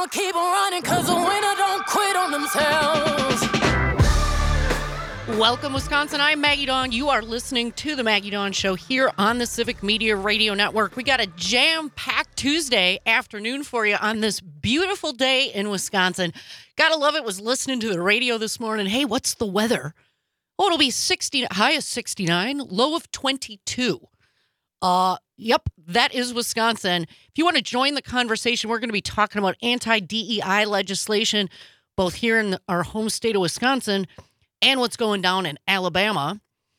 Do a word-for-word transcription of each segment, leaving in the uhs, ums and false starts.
I'ma keep on running, cause the winner don't quit on themselves. Welcome, Wisconsin. I'm Maggie Dawn. You are listening to the Maggie Dawn Show here on the Civic Media Radio Network. We got a jam-packed Tuesday afternoon for you on this beautiful day in Wisconsin. Gotta love it. Was listening to the radio this morning. Hey, what's the weather? Oh, it'll be sixty, high of sixty-nine, low of twenty-two. Uh, yep, that is Wisconsin. If you want to join the conversation, we're going to be talking about anti-D E I legislation, both here in our home state of Wisconsin and what's going down in Alabama.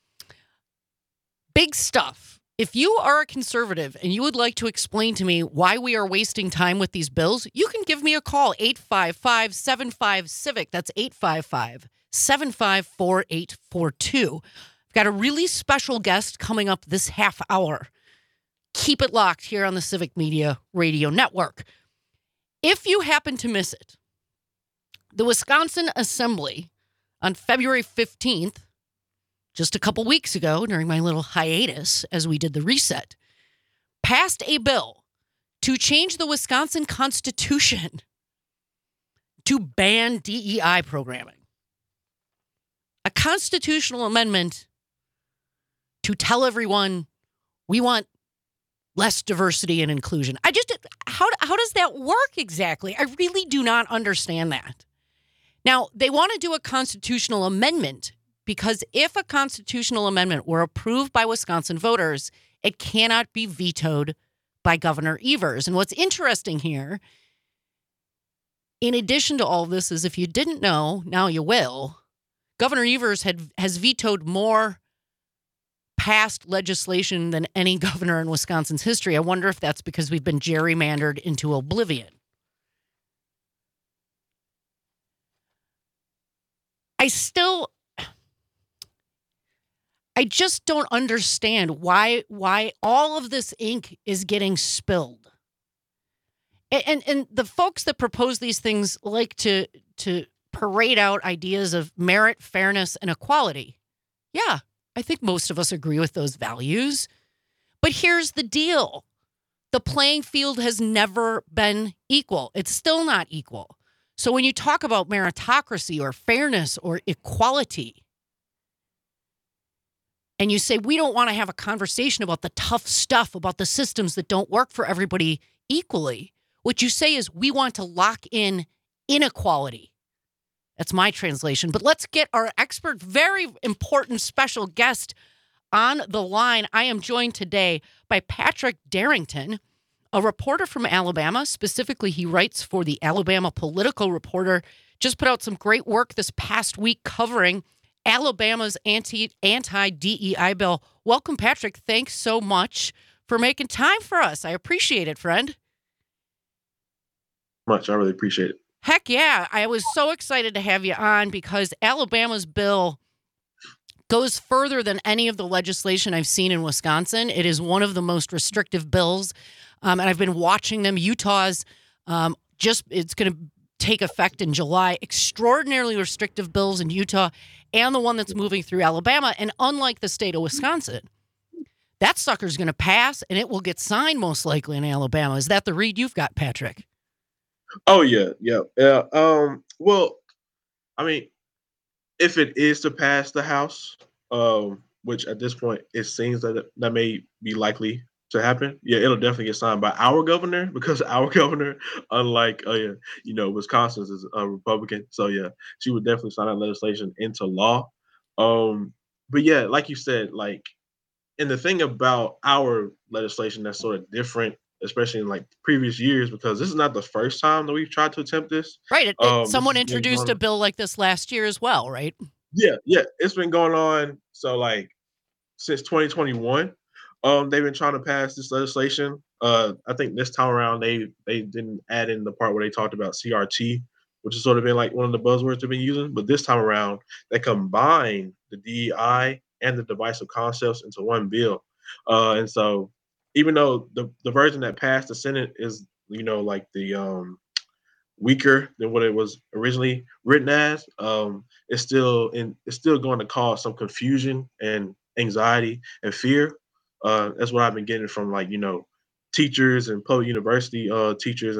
Big stuff. If you are a conservative and you would like to explain to me why we are wasting time with these bills, you can give me a call, eight five five, seven five, CIVIC. That's eight five five, seven five four, eight four two. I've got a really special guest coming up this half hour. Keep it locked here on the Civic Media Radio Network. If you happen to miss it, the Wisconsin Assembly on February fifteenth, just a couple weeks ago during my little hiatus as we did the reset, passed a bill to change the Wisconsin Constitution to ban D E I programming. A constitutional amendment to tell everyone we want less diversity and inclusion. I just, how, how does that work exactly? I really do not understand that. Now, they want to do a constitutional amendment because if a constitutional amendment were approved by Wisconsin voters, it cannot be vetoed by Governor Evers. And what's interesting here, in addition to all of this, is if you didn't know, now you will, Governor Evers had, has vetoed more passed legislation than any governor in Wisconsin's history. I wonder if that's because we've been gerrymandered into oblivion. I still, I just don't understand why why all of this ink is getting spilled. And, and and the folks that propose these things like to to parade out ideas of merit, fairness, and equality. Yeah, I think most of us agree with those values. But here's the deal. The playing field has never been equal. It's still not equal. So when you talk about meritocracy or fairness or equality, and you say, we don't want to have a conversation about the tough stuff, about the systems that don't work for everybody equally, what you say is we want to lock in inequality. That's my translation. But let's get our expert, very important special guest on the line. I am joined today by Patrick Darrington, a reporter from Alabama. Specifically, he writes for the Alabama Political Reporter. Just put out some great work this past week covering Alabama's anti, anti-D E I bill. Welcome, Patrick. Thanks so much for making time for us. I appreciate it, friend. Much. I really appreciate it. Heck yeah. I was so excited to have you on because Alabama's bill goes further than any of the legislation I've seen in Wisconsin. It is one of the most restrictive bills, um, and I've been watching them. Utah's um, just, it's going to take effect in July. Extraordinarily restrictive bills in Utah and the one that's moving through Alabama. And unlike the state of Wisconsin, that sucker's going to pass, and it will get signed most likely in Alabama. Is that the read you've got, Patrick? Oh, yeah, yeah, yeah. Um, well, I mean, if it is to pass the House, um, which at this point it seems that it, that may be likely to happen, yeah, it'll definitely get signed by our governor because our governor, unlike, uh, yeah, you know, Wisconsin's is a Republican. So, yeah, she would definitely sign that legislation into law. Um, but, yeah, like you said, like, and the thing about our legislation that's sort of different, especially in like previous years, because this is not the first time that we've tried to attempt this. Right. It, um, it, someone introduced a bill like this last year as well, right? Yeah, yeah. It's been going on. So like since twenty twenty-one, um, they've been trying to pass this legislation. Uh, I think this time around they they didn't add in the part where they talked about C R T, which has sort of been like one of the buzzwords they've been using. But this time around, they combine the D E I and the divisive concepts into one bill. Uh, and so even though the, the version that passed the Senate is, you know, like the um, weaker than what it was originally written as, um, it's still in, it's still going to cause some confusion and anxiety and fear. Uh, that's what I've been getting from, like, you know, teachers and public university uh, teachers and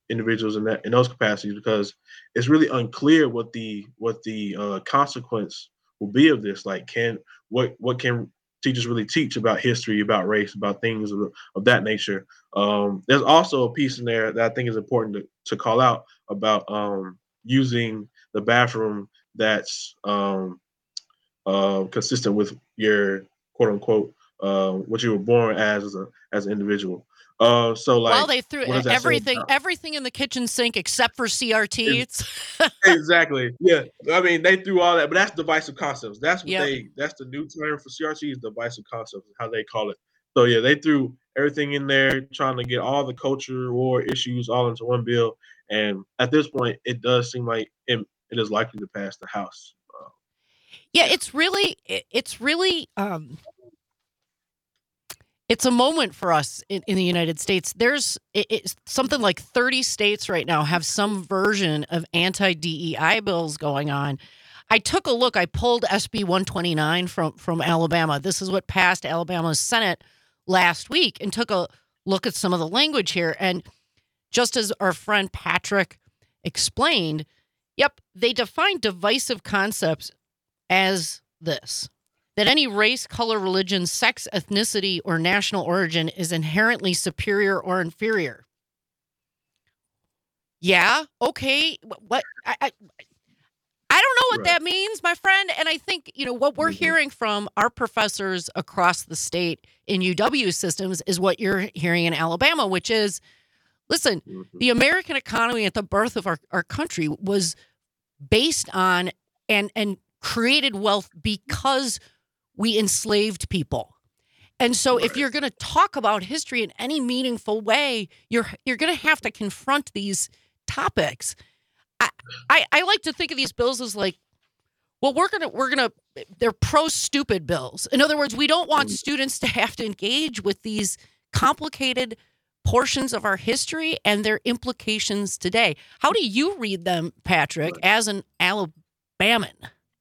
individuals in that in those capacities, because it's really unclear what the what the uh, consequence will be of this. Like, can what what can teachers really teach about history, about race, about things of, of that nature? Um, there's also a piece in there that I think is important to, to call out about um, using the bathroom that's um, uh, consistent with your quote unquote uh, what you were born as as, a, as an individual. Uh, so like, well, they threw what does that say everything about- everything in the kitchen sink except for C R T. It's Exactly. Yeah. I mean, they threw all that, but that's divisive concepts. That's what Yep. they. That's the new term for C R T is divisive concepts, is how they call it. So yeah, they threw everything in there, trying to get all the culture war issues all into one bill. And at this point, it does seem like it, it is likely to pass the House. Uh, yeah, it's really it- it's really um it's a moment for us in, in the United States. There's it, it's something like thirty states right now have some version of anti-D E I bills going on. I took a look. I pulled S B one twenty-nine from, from Alabama. This is what passed Alabama's Senate last week, and took a look at some of the language here. And just as our friend Patrick explained, yep, they define divisive concepts as this: that any race, color, religion, sex, ethnicity, or national origin is inherently superior or inferior. Yeah, okay. wh- What I, I I don't know what Right. that means, my friend. And I think, you know, what we're Mhm. hearing from our professors across the state in U W systems is what you're hearing in Alabama, which is, listen, Mhm. the American economy at the birth of our, our country was based on and and created wealth because we enslaved people. And so if Right. you're going to talk about history in any meaningful way, you're you're going to have to confront these topics. I, I I like to think of these bills as like, well, we're gonna we're gonna they're pro stupid bills. In other words, we don't want Mhm. students to have to engage with these complicated portions of our history and their implications today. How do you read them, Patrick, as an Alabaman?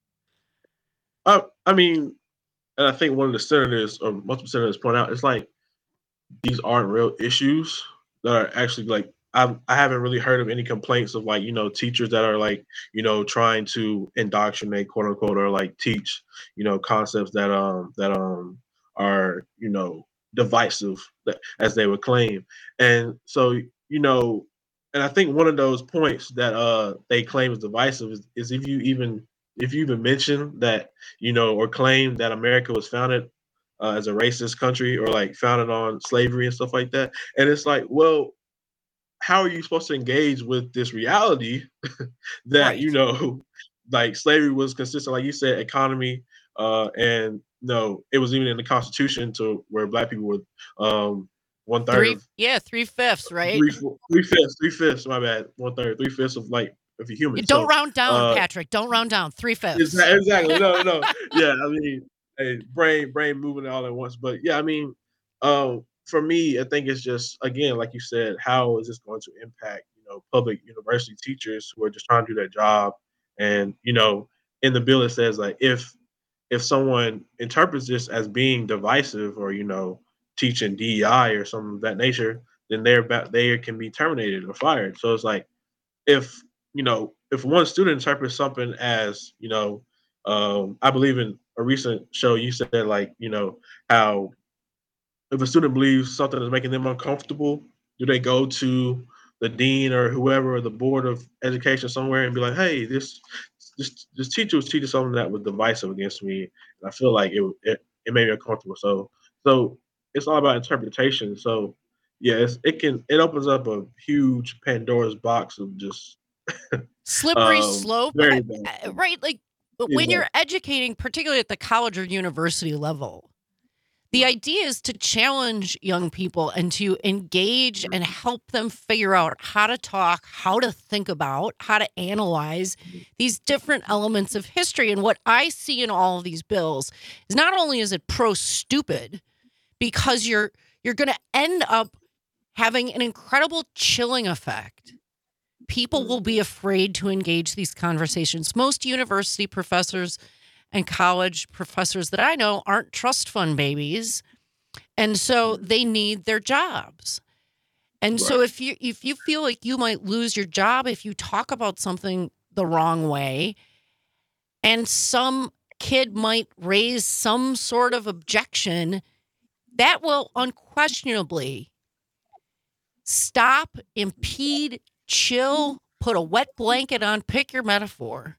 Uh, I mean, and I think one of the senators or multiple senators point out, it's like these aren't real issues that are actually like I've, I haven't really heard of any complaints of like, you know, teachers that are like, you know, trying to indoctrinate, quote unquote, or like teach, you know, concepts that um that um are, you know, divisive, that, as they would claim. And so, you know, and I think one of those points that uh they claim is divisive is, is if you even if you even mention that, you know, or claim that America was founded uh, as a racist country or like founded on slavery and stuff like that. And it's like, well, how are you supposed to engage with this reality that, you Right. know, like slavery was consistent, like you said, economy, uh, and no, it was even in the Constitution to where black people were um, one third Three, of yeah, three fifths, right? three four- three fifths, three fifths, my bad, one third, three fifths of like of a You human. don't So round down, uh, Patrick. Don't round down. Three fifths. Exa- Exactly. No, no. Yeah, I mean, hey, brain, brain moving all at once. But yeah, I mean, um, for me, I think it's just again, like you said, how is this going to impact, you know, public university teachers who are just trying to do their job? And you know, in the bill it says like if if someone interprets this as being divisive or you know teaching D E I or something of that nature, then they're about they can be terminated or fired. So it's like if you know if one student interprets something as you know um, I believe in a recent show you said like you know how if a student believes something is making them uncomfortable, do they go to the dean or whoever or the board of education somewhere and be like, hey, this this this teacher was teaching something that was divisive against me, and I feel like it it, it made me uncomfortable. So so it's all about interpretation. So yeah, it's, it can it opens up a huge Pandora's box of just Slippery um, slope, very I- bad. I- right? Like but when Exactly. you're educating, particularly at the college or university level, the idea is to challenge young people and to engage and help them figure out how to talk, how to think about, how to analyze these different elements of history. And what I see in all of these bills is not only is it pro stupid, because you're you're going to end up having an incredible chilling effect. People will be afraid to engage these conversations. Most university professors and college professors that I know aren't trust fund babies. And so they need their jobs. And so if you if you feel like you might lose your job if you talk about something the wrong way, and some kid might raise some sort of objection, that will unquestionably stop, impede, chill, put a wet blanket on, pick your metaphor.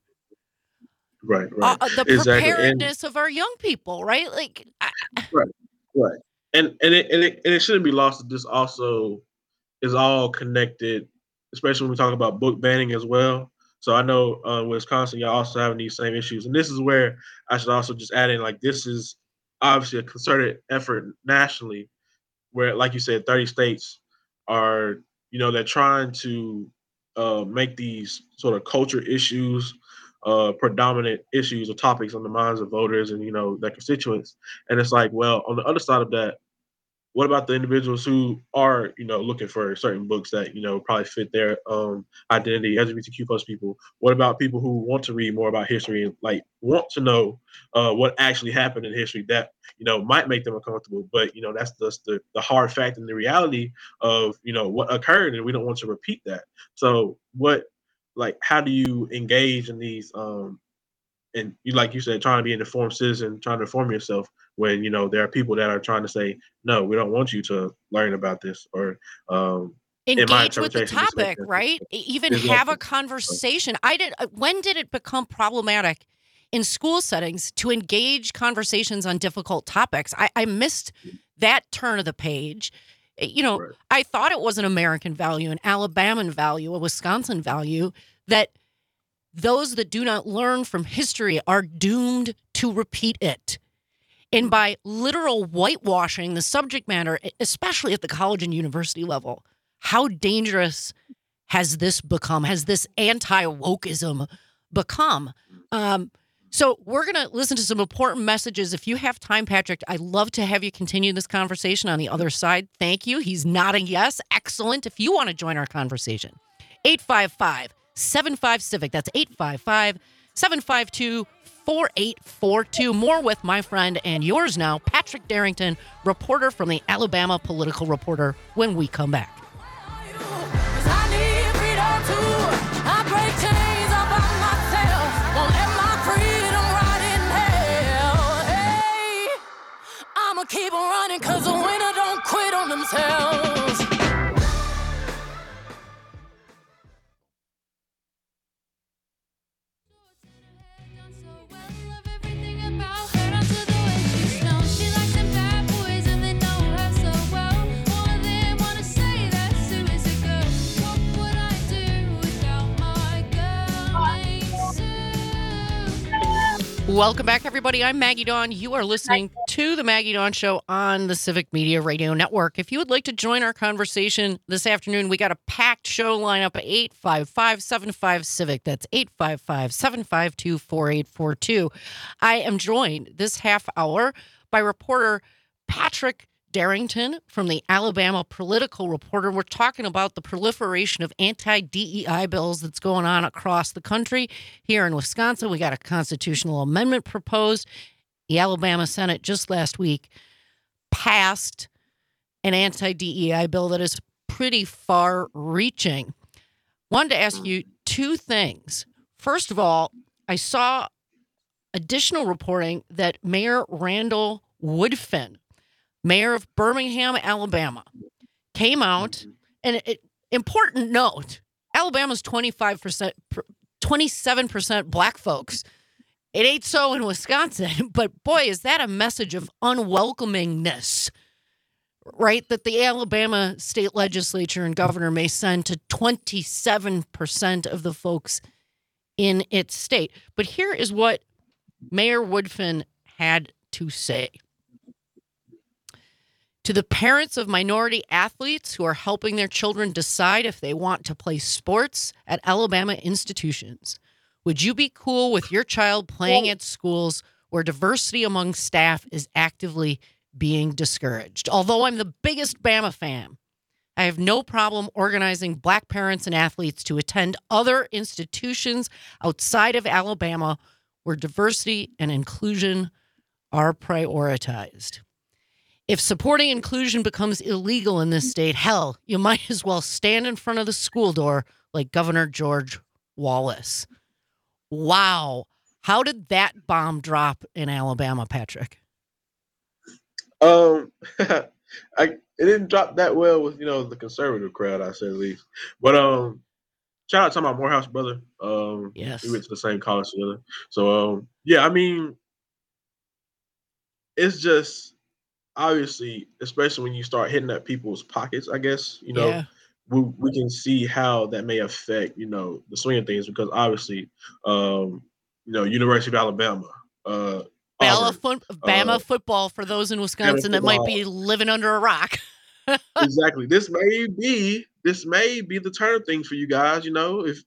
Right, right. Uh, the exactly. preparedness and, of our young people, right? Like, I, right, right. And and it, and it and it shouldn't be lost that this also is all connected, especially when we talk about book banning as well. So I know uh, Wisconsin, y'all also having these same issues, and this is where I should also just add in, like, this is obviously a concerted effort nationally, where, like you said, thirty states are, you know, they're trying to uh, make these sort of culture issues uh, predominant issues or topics on the minds of voters and, you know, their constituents. And it's like, well, on the other side of that, what about the individuals who are, you know, looking for certain books that, you know, probably fit their um, identity, L G B T Q plus people? What about people who want to read more about history and, like, want to know uh, what actually happened in history that, you know, might make them uncomfortable? But, you know, that's just the, the hard fact and the reality of, you know, what occurred, and we don't want to repeat that. So what, like, how do you engage in these um, and you, like you said, trying to be an informed citizen, trying to inform yourself when, you know, there are people that are trying to say, no, we don't want you to learn about this, or um, in my engage with the interpretation, this makes topic, sense. right? Even Exactly. have a conversation. I did. uh, When did it become problematic in school settings to engage conversations on difficult topics? I, I missed that turn of the page. Uh, You know, Right. I thought it was an American value, an Alabama value, a Wisconsin value, that those that do not learn from history are doomed to repeat it. And by literal whitewashing the subject matter, especially at the college and university level, how dangerous has this become? Has this anti-wokeism become? Um, so we're going to listen to some important messages. If you have time, Patrick, I'd love to have you continue this conversation on the other side. Thank you. He's nodding yes. Excellent. If you want to join our conversation, eight five five, seven five, CIVIC. That's eight five five, seven five two, four eight four two. More with my friend and yours now, Patrick Darrington, reporter from the Alabama Political Reporter, when we come back. 'Cause I need freedom too. I break chains all by myself. Won't let my freedom rot in hell. Hey, I'ma keep on running 'cause the winner don't quit on themselves. Welcome back, everybody. I'm Maggie Dawn. You are listening to the Maggie Dawn Show on the Civic Media Radio Network. If you would like to join our conversation this afternoon, we got a packed show lineup at eight five five, seven five, CIVIC. That's eight five five, seven five two, four eight four two. I am joined this half hour by reporter Patrick Darrington from the Alabama Political Reporter. We're talking about the proliferation of anti-D E I bills that's going on across the country. Here in Wisconsin, we got a constitutional amendment proposed. The Alabama Senate just last week passed an anti-D E I bill that is pretty far-reaching. Wanted to ask you two things. First of all, I saw additional reporting that Mayor Randall Woodfin, mayor of Birmingham, Alabama, came out, and it, important note, Alabama's twenty-five percent, twenty-seven percent black folks. It ain't so in Wisconsin, but boy, is that a message of unwelcomingness, right? That the Alabama state legislature and governor may send to twenty-seven percent of the folks in its state. But here is what Mayor Woodfin had to say. To the parents of minority athletes who are helping their children decide if they want to play sports at Alabama institutions, would you be cool with your child playing at schools where diversity among staff is actively being discouraged? Although I'm the biggest Bama fan, I have no problem organizing black parents and athletes to attend other institutions outside of Alabama where diversity and inclusion are prioritized. If supporting inclusion becomes illegal in this state, hell, you might as well stand in front of the school door like Governor George Wallace. Wow. How did that bomb drop in Alabama, Patrick? Um, I it didn't drop that well with, you know, the conservative crowd, I say at least. But um, shout out to my Morehouse brother. Um, Yes. we went to the same college together. So um, yeah, I mean, it's just obviously, especially when you start hitting at people's pockets, I guess, you know, Yeah. we we can see how that may affect, you know, the swing of things because obviously, um, you know, University of Alabama, uh, Bama, Auburn, foot, Bama uh, football for those in Wisconsin that might be living under a rock. exactly. This may be this may be the turn of things for you guys. You know, if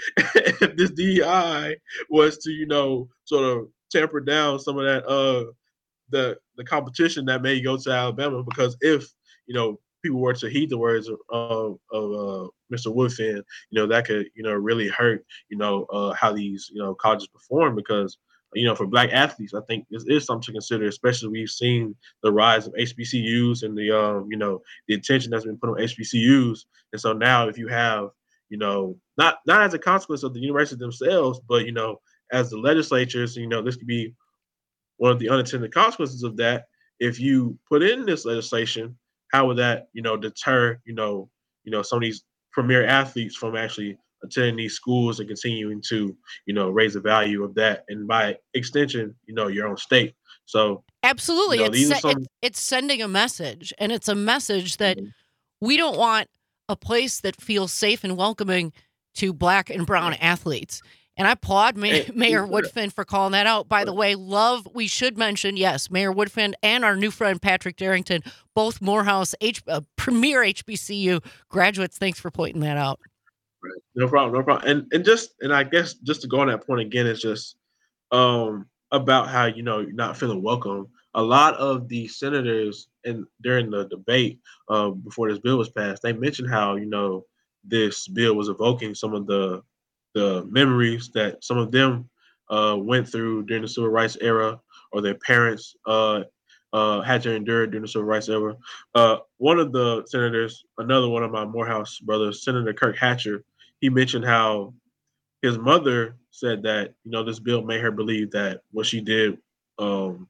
if this D E I was to, you know, sort of temper down some of that uh the the competition that may go to Alabama, because if, you know, people were to heed the words of of, of uh, Mister Woodfin, you know, that could, you know, really hurt, you know, uh, how these, you know, colleges perform because, you know, for Black athletes, I think this is something to consider, especially we've seen the rise of H B C Us and the, um, you know, the attention that's been put on H B C Us. And so now if you have, you know, not not as a consequence of the universities themselves, but, you know, as the legislatures, you know, this could be one of the unintended consequences of that. If you put in this legislation, how would that, you know, deter, you know, you know, some of these premier athletes from actually attending these schools and continuing to, you know, raise the value of that, and by extension, you know, your own state. So Absolutely. you know, it's, these are se- some. it, it's sending a message, and it's a message that Mhm. we don't want a place that feels safe and welcoming to Black and brown athletes. And I applaud Ma- And- Mayor and- Woodfin for calling that out. By the way, love, we should mention, yes, Mayor Woodfin and our new friend Patrick Darrington, both Morehouse H- uh, premier H B C U graduates. Thanks for pointing that out. Right. No problem, no problem. And and just and I guess just to go on that point again, it's just um about how, you know, you're not feeling welcome. A lot of the senators and during the debate uh, before this bill was passed, they mentioned how, you know, this bill was evoking some of the the memories that some of them uh, went through during the civil rights era, or their parents uh, uh, had to endure during the civil rights era. Uh, one of the senators, another one of my Morehouse brothers, Senator Kirk Hatcher, he mentioned how his mother said that, you know, this bill made her believe that what she did um,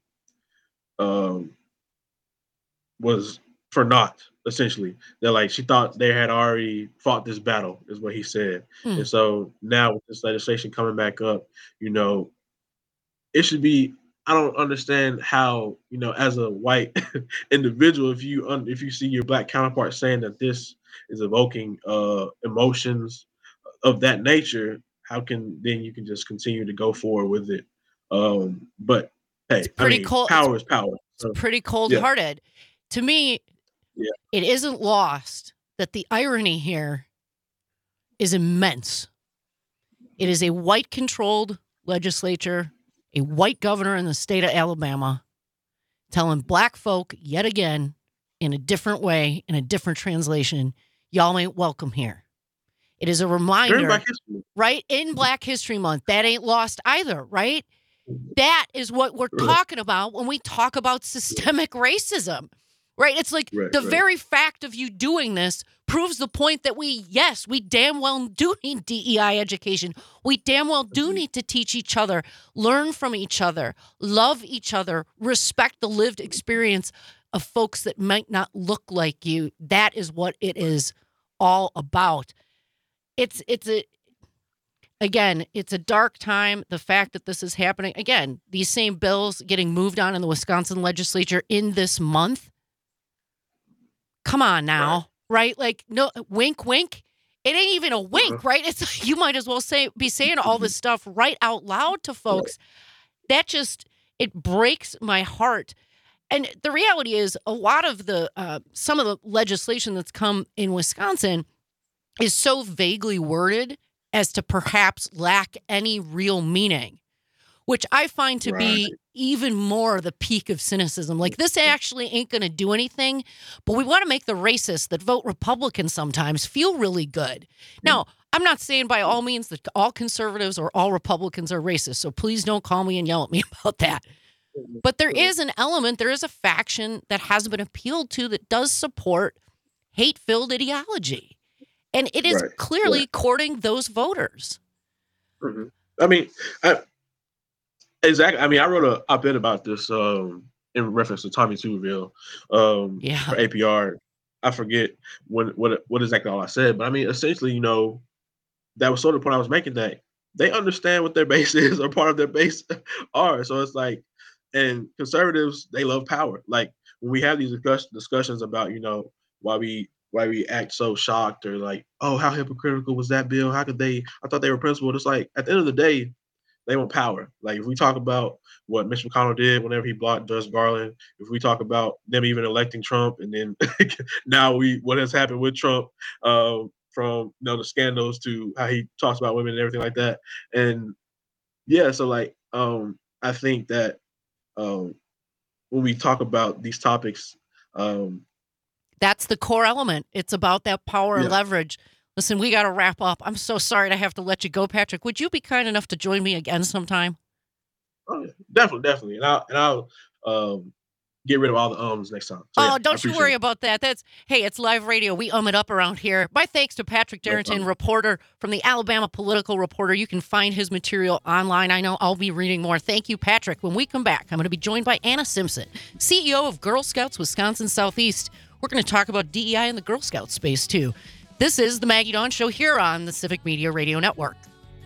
um, was for naught, essentially. That, like, she thought they had already fought this battle, is what he said. Mm. And so now with this legislation coming back up, you know, it should be. I don't understand how, you know, as a white individual, if you un, if you see your Black counterpart saying that this is evoking uh, emotions of that nature, how can then you can just continue to go forward with it? Um, but hey, It's pretty I mean, cold. power is power. It's So, pretty cold-hearted. To me, Yeah. it isn't lost that the irony here is immense. It is a white-controlled legislature, a white governor in the state of Alabama, telling Black folk yet again, in a different way, in a different translation, y'all ain't welcome here. It is a during reminder, Black History, right? In Black History Month, that ain't lost either, right? That is what we're Right. talking about when we talk about systemic racism, right? It's like Right, the right. very fact of you doing this proves the point that we, yes, we damn well do need D E I education. We damn well do Mhm. need to teach each other, learn from each other, love each other, respect the lived experience of folks that might not look like you. That is what it is all about. It's, it's a, Again, it's a dark time. The fact that this is happening, again, these same bills getting moved on in the Wisconsin legislature in this month. Come on now, right? Like, no, wink, wink. It ain't even a wink, Uh-huh. right? It's like you might as well say be saying all this stuff right out loud to folks. That just, it breaks my heart. And the reality is, a lot of the uh, some of the legislation that's come in Wisconsin is so vaguely worded as to perhaps lack any real meaning, which I find to be Right. even more the peak of cynicism. Like, this actually ain't going to do anything, but we want to make the racists that vote Republican sometimes feel really good. Now, I'm not saying by all means that all conservatives or all Republicans are racist, so please don't call me and yell at me about that. But there is an element, there is a faction that has been appealed to that does support hate-filled ideology. And it is Right. clearly Right. courting those voters. Mhm. I mean, I, exactly. I mean, I wrote a op-ed about this um, in reference to Tommy Tuberville um, Yeah. for A P R. I forget what what what exactly all I said, but I mean, essentially, you know, that was sort of the point I was making, that they understand what their base is, or part of their base are. So it's like, and conservatives, they love power. Like when we have these discuss- discussions about, you know, why we why we act so shocked, or like, oh, how hypocritical was that bill? How could they? I thought they were principled. It's like at the end of the day, they want power. Like if we talk about what Mitch McConnell did whenever he blocked Judge Garland, if we talk about them even electing Trump, and then now we what has happened with Trump, um, from you know the scandals to how he talks about women and everything like that, and yeah, so like um, I think that um, when we talk about these topics, um, That's the core element. It's about that power and yeah, leverage. Listen, we got to wrap up. I'm so sorry to have to let you go, Patrick. Would you be kind enough to join me again sometime? oh, yeah, definitely, definitely, and I'll and I'll um, get rid of all the ums next time. So, Oh, yeah, I don't you appreciate worry it. about that. That's hey, it's live radio. We um it up around here. My thanks to Patrick No Darrington, problem. reporter from the Alabama Political Reporter. You can find his material online. I know I'll be reading more. Thank you, Patrick. When we come back, I'm going to be joined by Anna Simpson, C E O of Girl Scouts Wisconsin Southeast. We're going to talk about D E I in the Girl Scout space too. This is the Maggie Dawn Show here on the Civic Media Radio Network.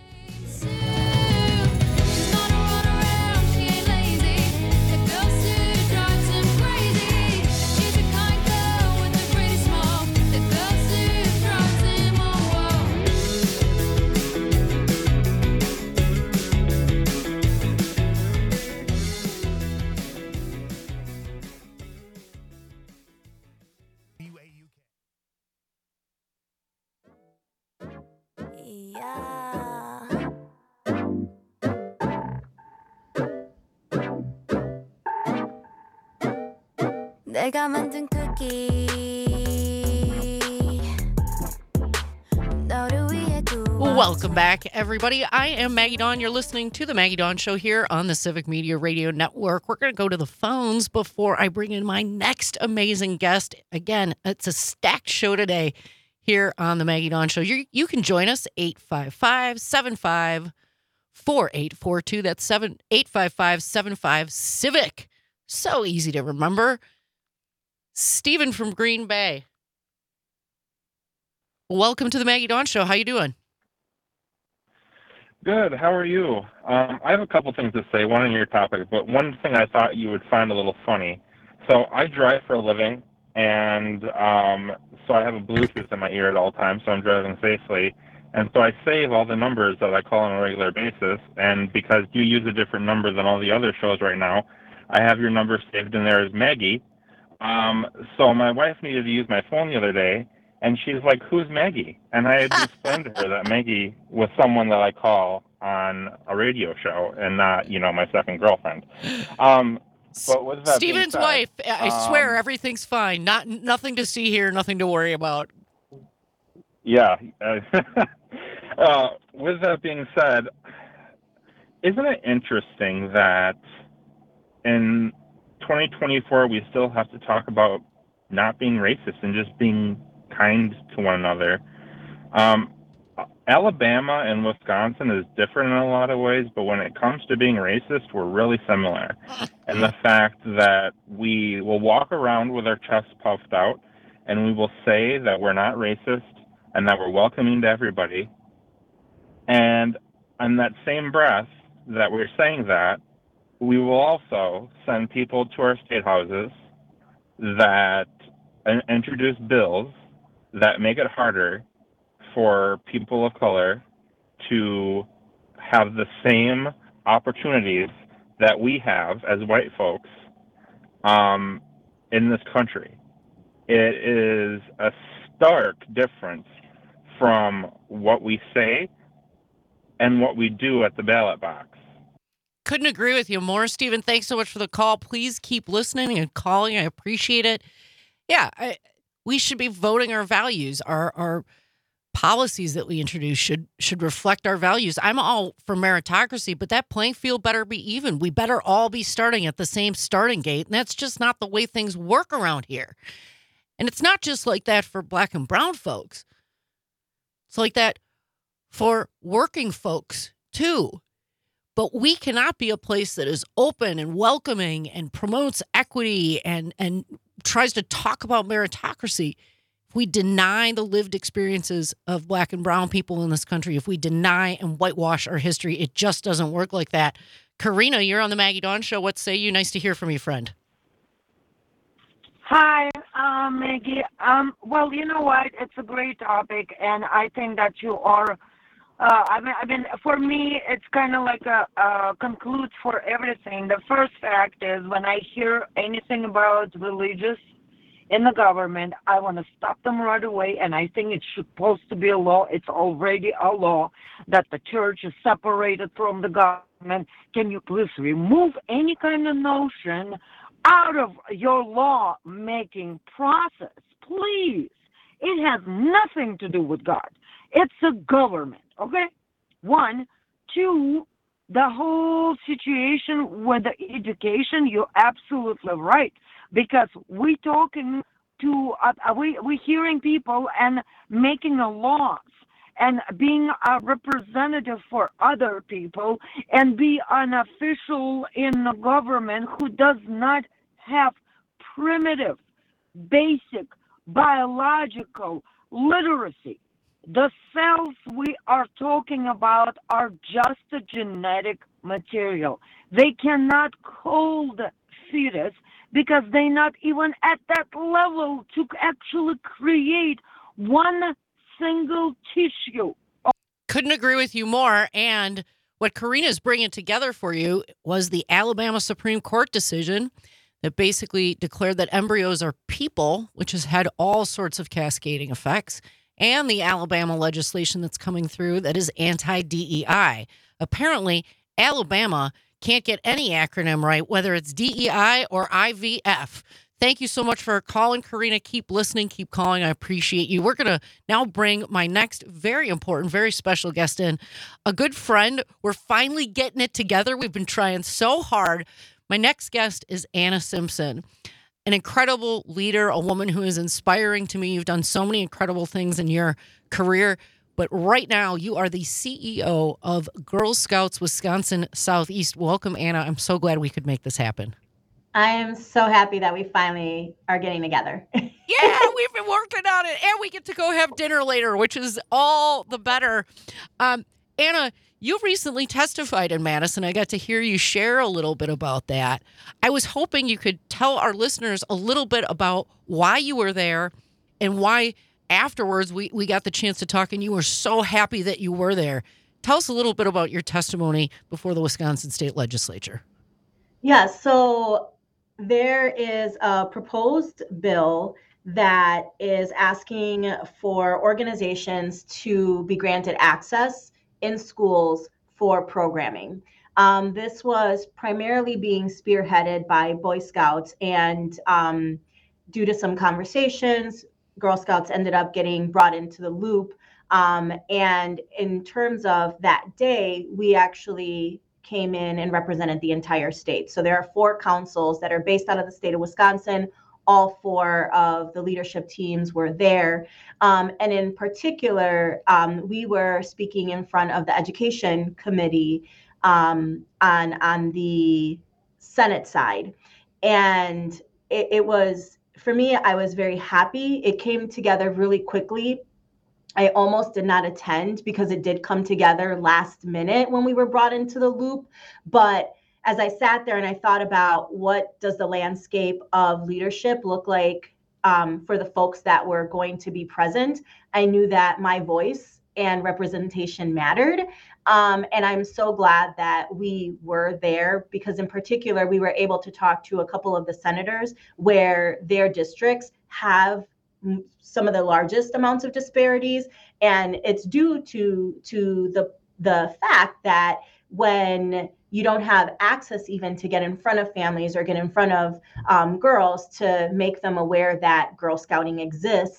Yeah. 내가 만든 쿠키 너를 위해 구워 Welcome back, everybody. I am Maggie Dawn. You're listening to the Maggie Dawn Show here on the Civic Media Radio Network. We're going to go to the phones before I bring in my next amazing guest. Again, it's a stacked show today here on the Maggie Dawn Show. You you can join us, eight five five, seven five, four eight four two. That's seven eight five five, seven five, CIVIC. So easy to remember. Stephen from Green Bay. Welcome to the Maggie Dawn Show. How you doing? Good. How are you? Um, I have a couple things to say, one on your topic, but one thing I thought you would find a little funny. So I drive for a living, and um, so I have a Bluetooth in my ear at all times, so I'm driving safely. And so I save all the numbers that I call on a regular basis, and because you use a different number than all the other shows right now, I have your number saved in there as Maggie. Um, so my wife needed to use my phone the other day, and she's like, "Who's Maggie?" And I had to explain to her that Maggie was someone that I call on a radio show and not, you know, my second girlfriend. Um, but with that being Steven's said, wife, I swear um, everything's fine. Not nothing to see here, nothing to worry about. Yeah. uh, with that being said, isn't it interesting that in twenty twenty-four we still have to talk about not being racist and just being kind to one another? Um, Alabama and Wisconsin is different in a lot of ways, but when it comes to being racist, we're really similar. And the fact that we will walk around with our chests puffed out and we will say that we're not racist and that we're welcoming to everybody. And in that same breath that we're saying that, we will also send people to our state houses that introduce bills that make it harder for people of color to have the same opportunities that we have as white folks um, in this country. It is a stark difference from what we say and what we do at the ballot box. Couldn't agree with you more, Stephen. Thanks so much for the call. Please keep listening and calling. I appreciate it. Yeah, I, we should be voting our values, our our policies that we introduce should should reflect our values. I'm all for meritocracy, but that playing field better be even. We better all be starting at the same starting gate, and that's just not the way things work around here. And it's not just like that for Black and brown folks. It's like that for working folks too. But we cannot be a place that is open and welcoming and promotes equity and, and tries to talk about meritocracy if we deny the lived experiences of Black and brown people in this country, if we deny and whitewash our history. It just doesn't work like that. Karina, you're on the Maggie Dawn Show. What say you? Nice to hear from you, friend. Hi, um, Maggie. Um, well, you know what? It's a great topic, and I think that you are. Uh, I mean, I mean, for me, it's kind of like a, a concludes for everything. The first fact is when I hear anything about religious in the government, I want to stop them right away, and I think it's supposed to be a law. It's already a law that the church is separated from the government. Can you please remove any kind of notion out of your law-making process, please? It has nothing to do with God. It's a government, okay? One. Two, the whole situation with the education, you're absolutely right. Because we talking to, uh, we we hearing people and making the laws and being a representative for other people and be an official in the government who does not have primitive, basic, biological literacy. The cells we are talking about are just a genetic material. They cannot cold fetus because they're not even at that level to actually create one single tissue. Couldn't agree with you more. And what Karina's bringing together for you was the Alabama Supreme Court decision that basically declared that embryos are people, which has had all sorts of cascading effects, and the Alabama legislation that's coming through that is anti-D E I. Apparently, Alabama can't get any acronym right, whether it's D E I or I V F. Thank you so much for calling, Karina. Keep listening. Keep calling. I appreciate you. We're going to now bring my next very important, very special guest in, a good friend. We're finally getting it together. We've been trying so hard. My next guest is Anna Simpson, an incredible leader, a woman who is inspiring to me. You've done so many incredible things in your career. But right now, you are the C E O of Girl Scouts Wisconsin Southeast. Welcome, Anna. I'm so glad we could make this happen. I am so happy that we finally are getting together. Yeah, we've been working on it, and we get to go have dinner later, which is all the better. Um, Anna, you recently testified in Madison. I got to hear you share a little bit about that. I was hoping you could tell our listeners a little bit about why you were there and why afterwards we, we got the chance to talk, and you were so happy that you were there. Tell us a little bit about your testimony before the Wisconsin State Legislature. Yeah, so there is a proposed bill that is asking for organizations to be granted access in schools for programming. Um, this was primarily being spearheaded by Boy Scouts, and um, due to some conversations, Girl Scouts ended up getting brought into the loop. Um, and in terms of that day, we actually came in and represented the entire state. So there are four councils that are based out of the state of Wisconsin. All four of the leadership teams were there. Um, and in particular, um, we were speaking in front of the Education Committee um, on, on the Senate side. And it, it was, for me, I was very happy. It came together really quickly. I almost did not attend because it did come together last minute when we were brought into the loop. But as I sat there and I thought about what does the landscape of leadership look like um, for the folks that were going to be present, I knew that my voice and representation mattered. Um, and I'm so glad that we were there because in particular, we were able to talk to a couple of the senators where their districts have some of the largest amounts of disparities. And it's due to, to the, the fact that when you don't have access even to get in front of families or get in front of um, girls to make them aware that Girl Scouting exists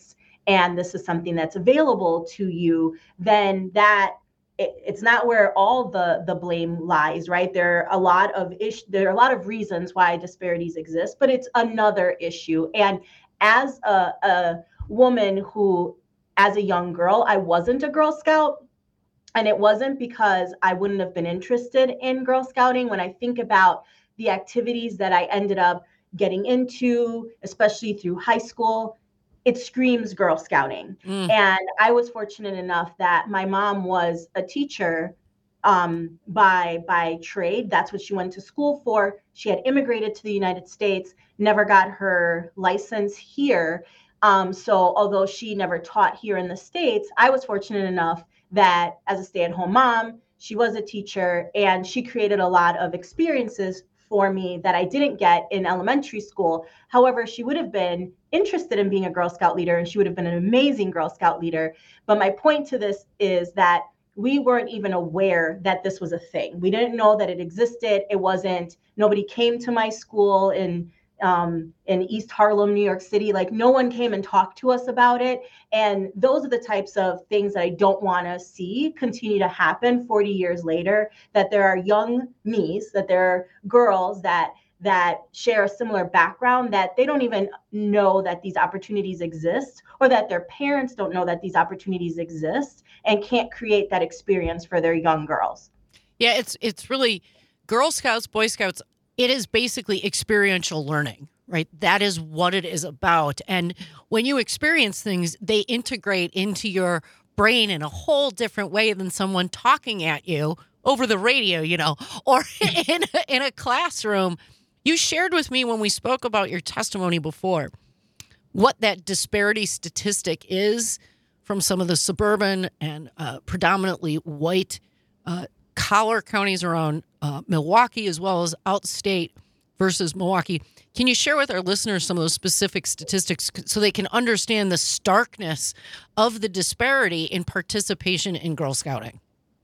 and this is something that's available to you, then that it, it's not where all the the blame lies, right? There are a lot of ish, there are a lot of reasons why disparities exist, but it's another issue. And as a, a woman who, as a young girl, I wasn't a Girl Scout. And it wasn't because I wouldn't have been interested in Girl Scouting. When I think about the activities that I ended up getting into, especially through high school, it screams Girl Scouting. Mm. And I was fortunate enough that my mom was a teacher um, by, by trade. That's what she went to school for. She had immigrated to the United States, never got her license here. Um, so although she never taught here in the States, I was fortunate enough that as a stay-at-home mom, she was a teacher, and she created a lot of experiences for me that I didn't get in elementary school. However, she would have been interested in being a Girl Scout leader, and she would have been an amazing Girl Scout leader. But my point to this is that we weren't even aware that this was a thing. We didn't know that it existed. It wasn't, nobody came to my school in um, in East Harlem, New York City. Like, no one came and talked to us about it. And those are the types of things that I don't want to see continue to happen forty years later, that there are young me's, that there are girls that that share a similar background, that they don't even know that these opportunities exist, or that their parents don't know that these opportunities exist, and can't create that experience for their young girls. Yeah, it's it's really Girl Scouts, Boy Scouts. It is basically experiential learning, right? That is what it is about. And when you experience things, they integrate into your brain in a whole different way than someone talking at you over the radio, you know, or in a, in a classroom. You shared with me when we spoke about your testimony before what that disparity statistic is from some of the suburban and uh, predominantly white uh, collar counties around uh, Milwaukee, as well as outstate versus Milwaukee. Can you share with our listeners some of those specific statistics so they can understand the starkness of the disparity in participation in Girl Scouting?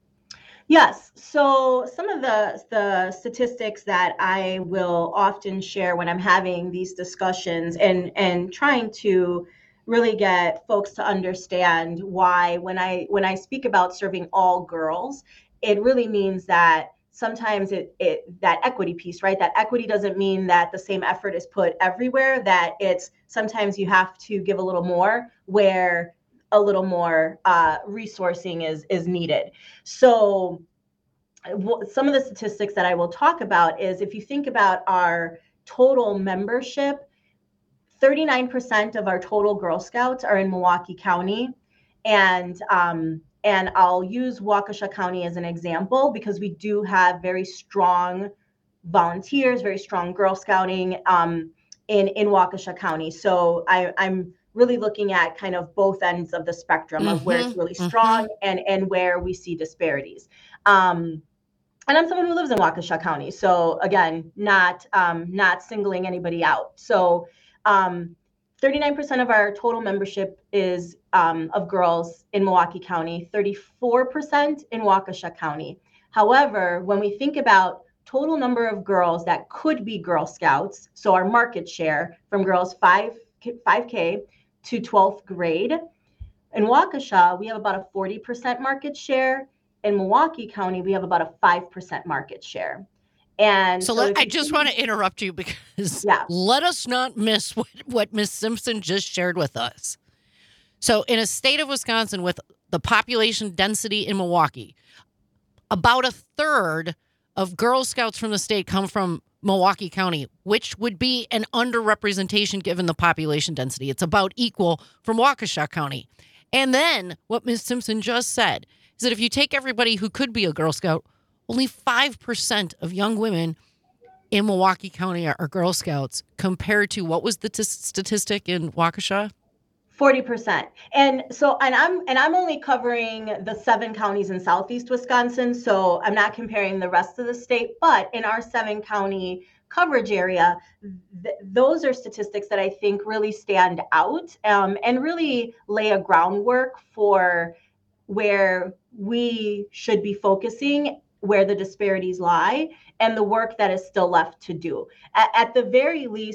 Yes. So some of the, the statistics that I will often share when I'm having these discussions and, and trying to really get folks to understand why when I when I speak about serving all girls, it really means that sometimes it, it that equity piece, right? That equity doesn't mean that the same effort is put everywhere, that it's sometimes you have to give a little more where a little more uh, resourcing is is needed. So w- some of the statistics that I will talk about is, if you think about our total membership, thirty-nine percent of our total Girl Scouts are in Milwaukee County. And um, and I'll use Waukesha County as an example because we do have very strong volunteers, very strong Girl Scouting um, in, in Waukesha County. So I, I'm really looking at kind of both ends of the spectrum mm-hmm, of where it's really strong mm-hmm. and, and where we see disparities. Um, and I'm someone who lives in Waukesha County. So again, not um, not singling anybody out. So um, thirty-nine percent of our total membership is um, of girls in Milwaukee County, thirty-four percent in Waukesha County. However, when we think about total number of girls that could be Girl Scouts, so our market share from girls five K to twelfth grade, in Waukesha, we have about a forty percent market share. In Milwaukee County, we have about a five percent market share. And so, so let, I just want to interrupt you because yeah. let us not miss what, what Miz Simpson just shared with us. So in a state of Wisconsin with the population density in Milwaukee, about a third of Girl Scouts from the state come from Milwaukee County, which would be an underrepresentation given the population density. It's about equal from Waukesha County. And then what Miz Simpson just said is that if you take everybody who could be a Girl Scout, only five percent of young women in Milwaukee County are, are Girl Scouts compared to what was the t- statistic in Waukesha? forty percent. And so, and I'm, and I'm only covering the seven counties in Southeast Wisconsin. So I'm not comparing the rest of the state, but in our seven county coverage area, th- those are statistics that I think really stand out um, and really lay a groundwork for where we should be focusing, where the disparities lie, and the work that is still left to do. At, at the very least,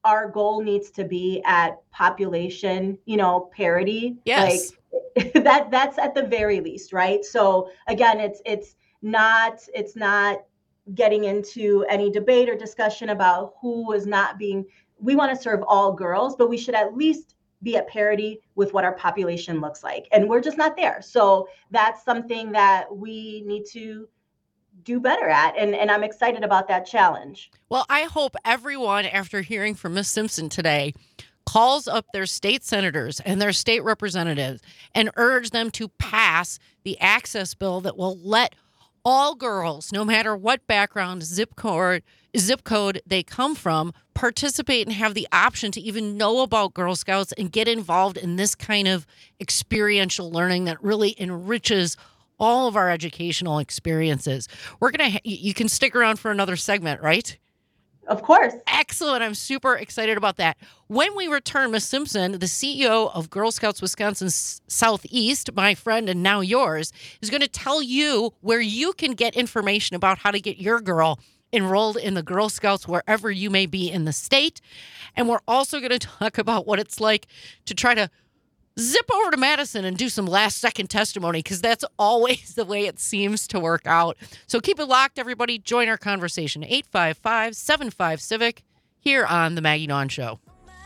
our goal needs to be at population, you know, parity. Yes. Like that that's at the very least, right? So again, it's it's not it's not getting into any debate or discussion about who is not being, we want to serve all girls, but we should at least be at parity with what our population looks like. And we're just not there. So that's something that we need to do better at. And, and I'm excited about that challenge. Well, I hope everyone, after hearing from Miz Simpson today, calls up their state senators and their state representatives and urge them to pass the access bill that will let all girls, no matter what background, zip code, zip code they come from, participate and have the option to even know about Girl Scouts and get involved in this kind of experiential learning that really enriches all of our educational experiences. We're going to, you can stick around for another segment, right? Of course. Excellent. I'm super excited about that. When we return, Miz Simpson, the C E O of Girl Scouts Wisconsin Southeast, my friend and now yours, is going to tell you where you can get information about how to get your girl enrolled in the Girl Scouts wherever you may be in the state. And we're also going to talk about what it's like to try to zip over to Madison and do some last second testimony, because that's always the way it seems to work out. So keep it locked, everybody. Join our conversation. eight five five, seven five, Civic here on The Maggie Dawn Show.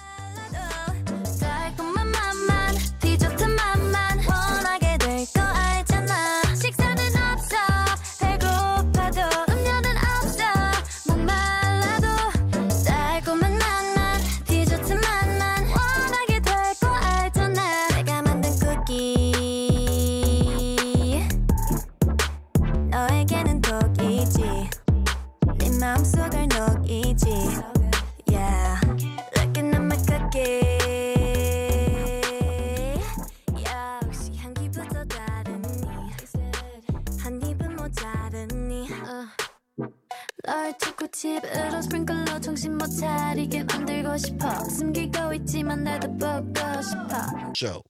집으로 스프링클러 정신 못 차리게 만들고 싶어 숨기고 있지만 나도 보고 싶어 Show.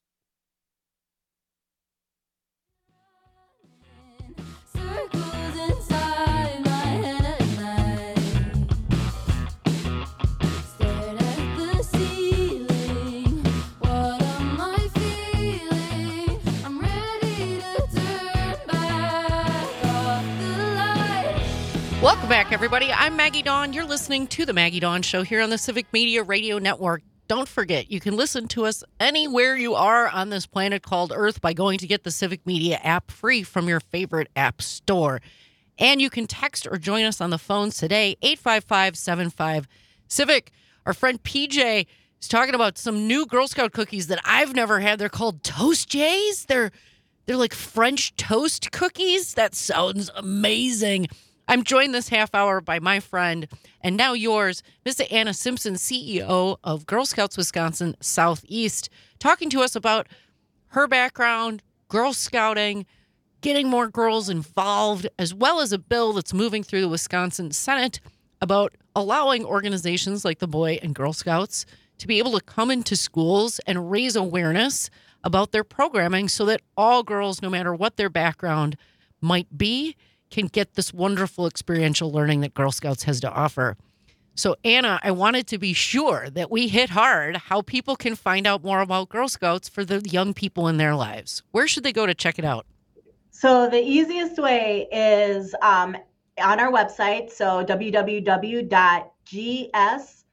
Welcome back, everybody. I'm Maggie Dawn. You're listening to The Maggie Dawn Show here on the Civic Media Radio Network. Don't forget, you can listen to us anywhere you are on this planet called Earth by going to get the Civic Media app free from your favorite app store. And you can text or join us on the phones today, eight five five, seven five, Civic. Our friend P J is talking about some new Girl Scout cookies that I've never had. They're called Toast Jays. They're, they're like French toast cookies. That sounds amazing. I'm joined this half hour by my friend, and now yours, Miss Anna Simpson, C E O of Girl Scouts Wisconsin Southeast, talking to us about her background, Girl Scouting, getting more girls involved, as well as a bill that's moving through the Wisconsin Senate about allowing organizations like the Boy and Girl Scouts to be able to come into schools and raise awareness about their programming so that all girls, no matter what their background might be, can get this wonderful experiential learning that Girl Scouts has to offer. So, Anna, I wanted to be sure that we hit hard how people can find out more about Girl Scouts for the young people in their lives. Where should they go to check it out? So the easiest way is um, on our website. So w w w dot g s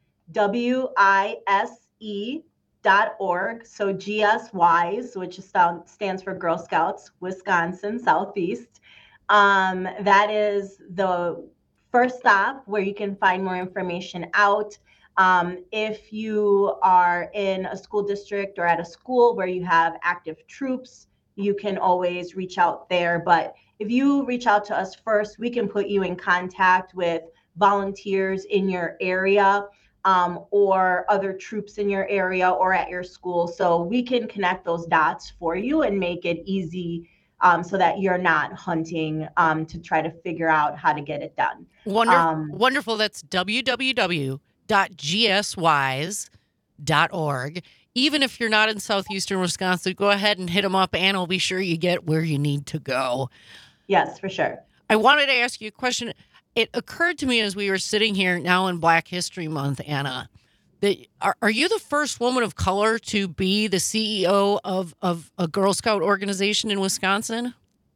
wise dot org. So G S WISE, which stands for Girl Scouts Wisconsin Southeast. Um, that is the first stop where you can find more information out. Um, if you are in a school district or at a school where you have active troops, you can always reach out there. But if you reach out to us first, we can put you in contact with volunteers in your area um, or other troops in your area or at your school. So we can connect those dots for you and make it easy Um, so that you're not hunting um, to try to figure out how to get it done. Wonder- Um, wonderful. That's w w w dot g s wise dot org. Even if you're not in southeastern Wisconsin, go ahead and hit them up, and I'll be sure you get where you need to go. Yes, for sure. I wanted to ask you a question. It occurred to me as we were sitting here now in Black History Month, Anna, that are, are you the first woman of color to be the C E O of, of a Girl Scout organization in Wisconsin?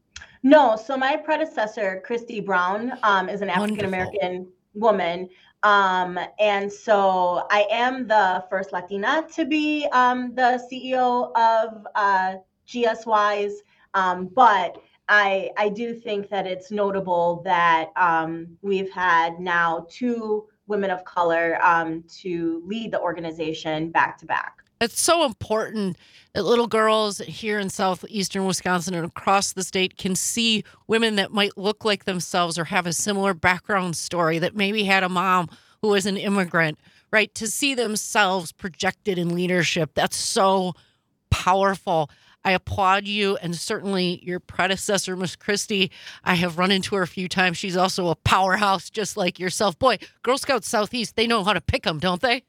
No. So my predecessor, Christy Brown, um, is an African American woman. Um, and so I am the first Latina to be um, the C E O of uh, G S Ys. Um, but I, I do think that it's notable that um, we've had now two women of color um, to lead the organization back to back. It's so important that little girls here in southeastern Wisconsin and across the state can see women that might look like themselves or have a similar background story, that maybe had a mom who was an immigrant, right? To see themselves projected in leadership. That's so powerful. I applaud you, and certainly your predecessor, Miss Christie. I have run into her a few times. She's also a powerhouse, just like yourself. Boy, Girl Scouts Southeast, they know how to pick them, don't they?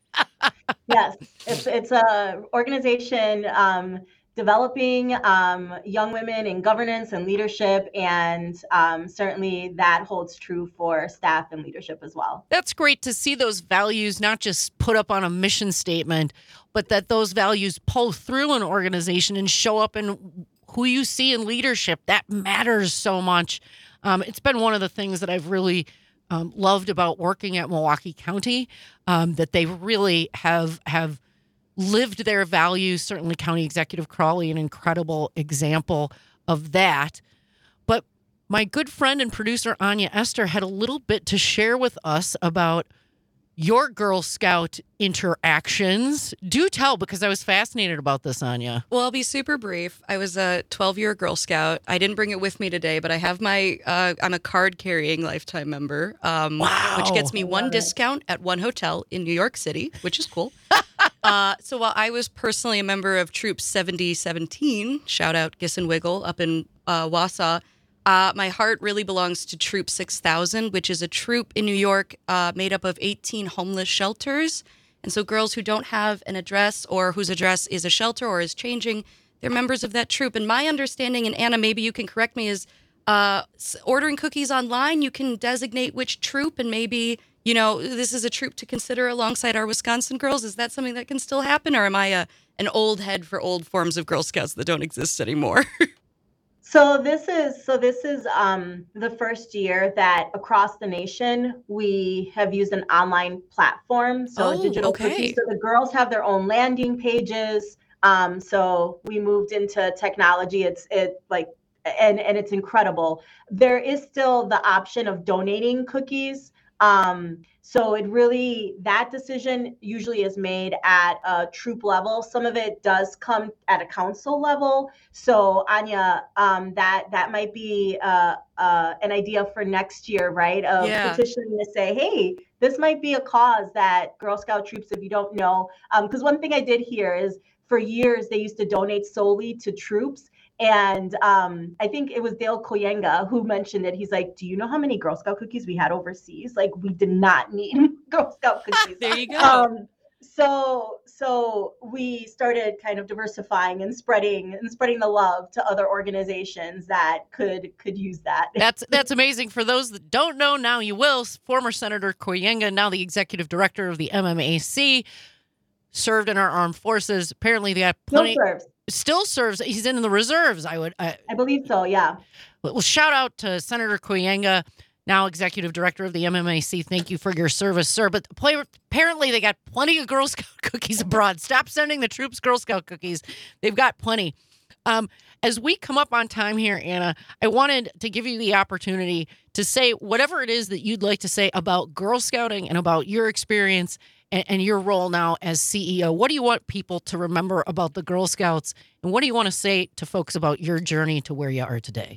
Yes, it's it's a organization um, developing um, young women in governance and leadership, and um, certainly that holds true for staff and leadership as well. That's great to see those values not just put up on a mission statement, but that those values pull through an organization and show up in who you see in leadership. That matters so much. Um, it's been one of the things that I've really um, loved about working at Milwaukee County, um, that they really have have lived their values. Certainly County Executive Crawley, an incredible example of that. But my good friend and producer Anya Esther had a little bit to share with us about your Girl Scout interactions. Do tell, because I was fascinated about this, Anya. Well, I'll be super brief. I was a twelve-year Girl Scout. I didn't bring it with me today, but I have my, uh, I'm a card-carrying lifetime member, um, wow. which gets me one discount at one hotel in New York City, which is cool. uh, so while I was personally a member of Troop seventy seventeen, shout out Giss and Wiggle up in uh, Wausau, Uh, my heart really belongs to Troop six thousand, which is a troop in New York uh, made up of eighteen homeless shelters. And so girls who don't have an address or whose address is a shelter or is changing, they're members of that troop. And my understanding, and Anna, maybe you can correct me, is uh, ordering cookies online, you can designate which troop, and maybe, you know, this is a troop to consider alongside our Wisconsin girls. Is that something that can still happen? Or am I a, an old head for old forms of Girl Scouts that don't exist anymore? So this is so this is um, the first year that across the nation we have used an online platform. So Oh, digital okay. cookies. So the girls have their own landing pages. Um, so we moved into technology. It's it like and and it's incredible. There is still the option of donating cookies. Um, so it really, that decision usually is made at a troop level. Some of it does come at a council level. So Anya, um, that that might be uh, uh, an idea for next year, right? Of Yeah. petitioning to say, hey, this might be a cause that Girl Scout troops, if you don't know, because one thing I did hear is for years they used to donate solely to troops. And um, I think it was Dale Koyenga who mentioned it. He's like, do you know how many Girl Scout cookies we had overseas? Like, we did not need Girl Scout cookies. There you go. Um, so so we started kind of diversifying and spreading and spreading the love to other organizations that could could use that. That's that's amazing. For those that don't know, now you will. Former Senator Koyenga, now the executive director of the M M A C, served in our armed forces. Apparently, they got Still plenty. serves. Still serves. He's in the reserves. I would. I, I believe so. Yeah. well, shout out to Senator Koyenga, now executive director of the M M A C. Thank you for your service, sir. But the play, apparently, they got plenty of Girl Scout cookies abroad. Stop sending the troops Girl Scout cookies. They've got plenty. Um, as we come up on time here, Anna, I wanted to give you the opportunity to say whatever it is that you'd like to say about Girl Scouting and about your experience and, and your role now as C E O. What do you want people to remember about the Girl Scouts? And what do you want to say to folks about your journey to where you are today?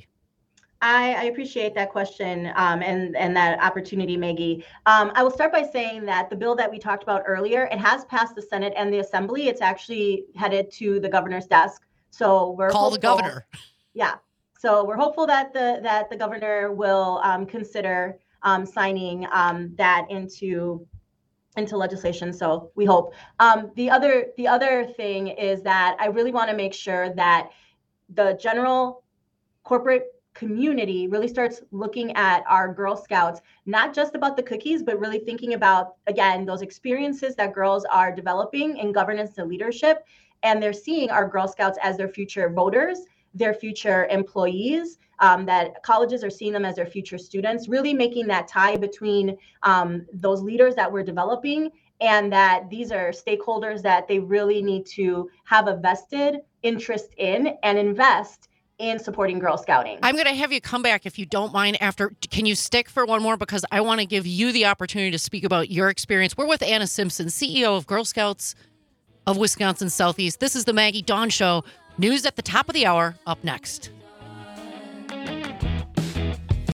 I, I appreciate that question um, and, and that opportunity, Maggie. Um, I will start by saying that the bill that we talked about earlier, it has passed the Senate and the Assembly. It's actually headed to the governor's desk. So we're Call the hopeful- governor. Yeah. So we're hopeful that the that the governor will um, consider um, signing um, that into into legislation. So we hope. Um, the other the other thing is that I really want to make sure that the general corporate community really starts looking at our Girl Scouts, not just about the cookies, but really thinking about, again, those experiences that girls are developing in governance and leadership. And they're seeing our Girl Scouts as their future voters, their future employees, um, that colleges are seeing them as their future students, really making that tie between um, those leaders that we're developing and that these are stakeholders that they really need to have a vested interest in and invest in supporting Girl Scouting. I'm going to have you come back if you don't mind after. Can you stick for one more? Because I want to give you the opportunity to speak about your experience. We're with Anna Simpson, C E O of Girl Scouts of Wisconsin Southeast. This is the Maggie Dawn Show. News at the top of the hour, up next.